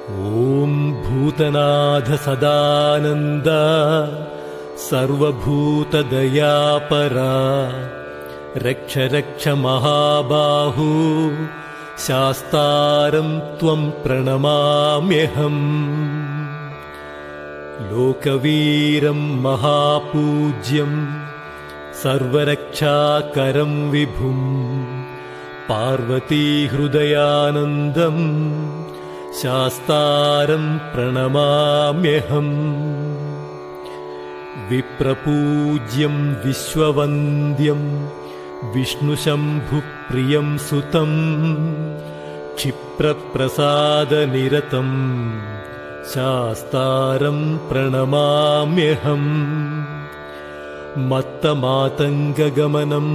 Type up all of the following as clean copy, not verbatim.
ॐ भूतनाथ सदानन्द सर्वभूतदयापरा रक्ष रक्ष महाबाहु शास्तारं त्वं प्रणमाम्यहम् लोकवीरं महापूज्यं सर्वरक्षाकरं विभुं पार्वतीहृदयानन्दं शास्तारं प्रणमाम्यहम् विप्रपूज्यं विश्ववन्द्यं विष्णुशम्भुप्रियं सुतं क्षिप्रप्रसादनिरतं शास्तारं प्रणमाम्यहम् मत्तमातङ्गगमनं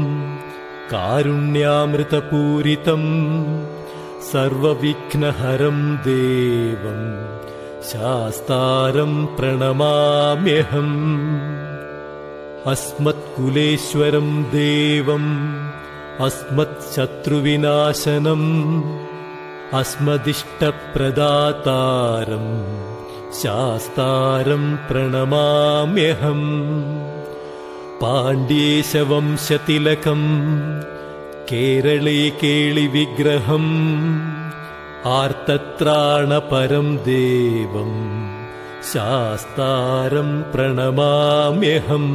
कारुण्यामृतपूरितं सर्वविघ्नहरं देवं शास्तारं प्रणमाम्यहम् अस्मत्कुलेश्वरं देवम् अस्मत्शत्रुविनाशनम् अस्मदिष्टप्रदातारं शास्तारं प्रणमाम्यहम् पाण्ड्येशवंशतिलकं केरळे केळिविग्रहम् आर्तत्राणपरं देवं शास्तारं प्रणमाम्यहम्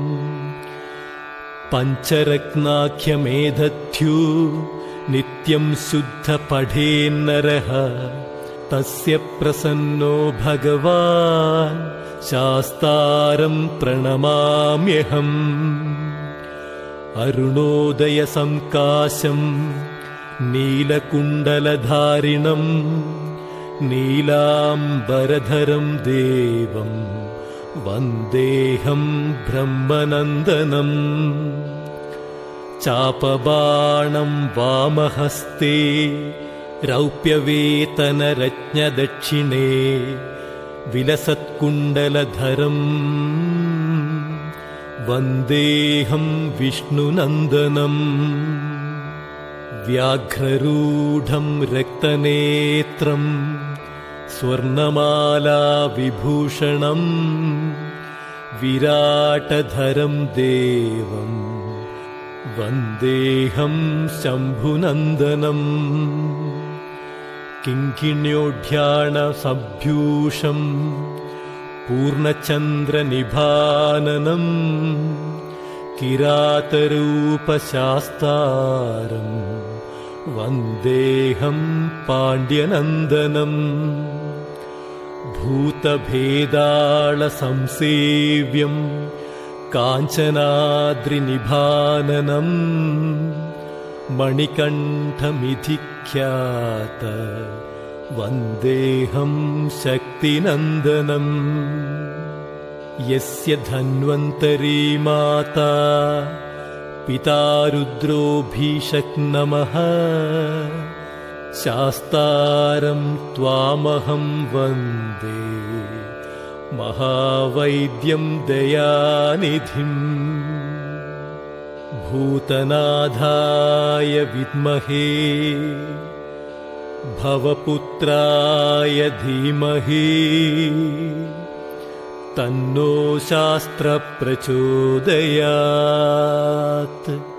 पञ्चरत्नाख्यमेधद्यु नित्यं शुद्धपठेन्नरः तस्य प्रसन्नो भगवान् शास्तारं प्रणमाम्यहम् अरुणोदयसङ्काशं नीलकुण्डलधारिणं नीलाम्बरधरं देवं वन्देऽहं ब्रह्मनन्दनम् चापबाणं वामहस्ते रौप्यवेतनरत्नदक्षिणे विलसत्कुण्डलधरम् वन्देऽहं विष्णुनन्दनम् व्याघ्ररूढं रक्तनेत्रं स्वर्णमालाविभूषणं विराटधरं देवं वन्देऽहं शम्भुनन्दनम् किङ्किण्योढ्याणसभ्यूषं पूर्णचन्द्रनिभाननं किरातरूपशास्तारं वन्देऽहं पाण्ड्यनन्दनम् भूतभेदालसंसेव्यं काञ्चनाद्रिनिभाननं मणिकण्ठमिधिख्यात वन्देऽहं शक्तिनन्दनम् यस्य धन्वन्तरी माता पिता रुद्रो भीषक्नमः शास्तारं त्वामहं वन्दे महावैद्यं दयानिधिम् भूतनाथाय विद्महे भवपुत्राय धीमहि तन्नो शास्त्रप्रचोदयात्।